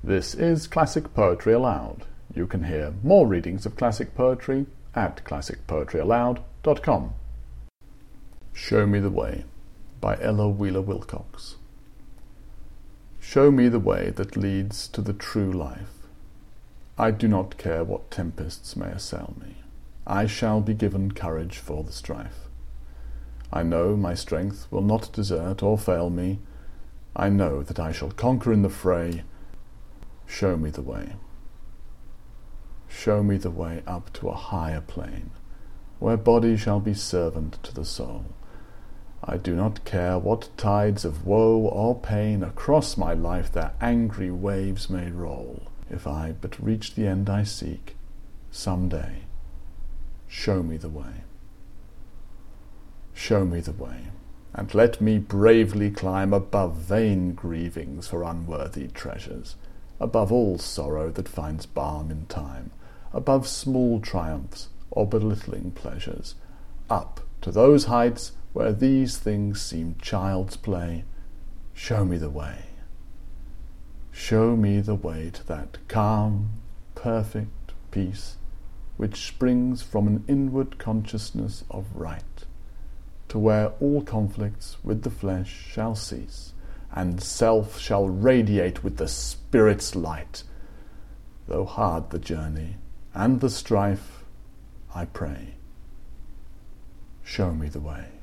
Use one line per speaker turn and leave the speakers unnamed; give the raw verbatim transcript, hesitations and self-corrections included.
This is Classic Poetry Aloud. You can hear more readings of classic poetry at classic poetry aloud dot com. Show Me the Way by Ella Wheeler Wilcox. Show me the way that leads to the true life. I do not care what tempests may assail me. I shall be given courage for the strife. I know my strength will not desert or fail me. I know that I shall conquer in the fray. Show me the way. Show me the way up to a higher plane, where body shall be servant to the soul. I do not care what tides of woe or pain across my life their angry waves may roll, if I but reach the end I seek, some day. Show me the way. Show me the way, and let me bravely climb above vain grievings for unworthy treasures, above all sorrow that finds balm in time, above small triumphs or belittling pleasures, up to those heights where these things seem child's play. Show me the way. Show me the way to that calm, perfect peace which springs from an inward consciousness of right, to where all conflicts with the flesh shall cease, and self shall radiate with the Spirit's light. Though hard the journey and the strife, I pray, show me the way.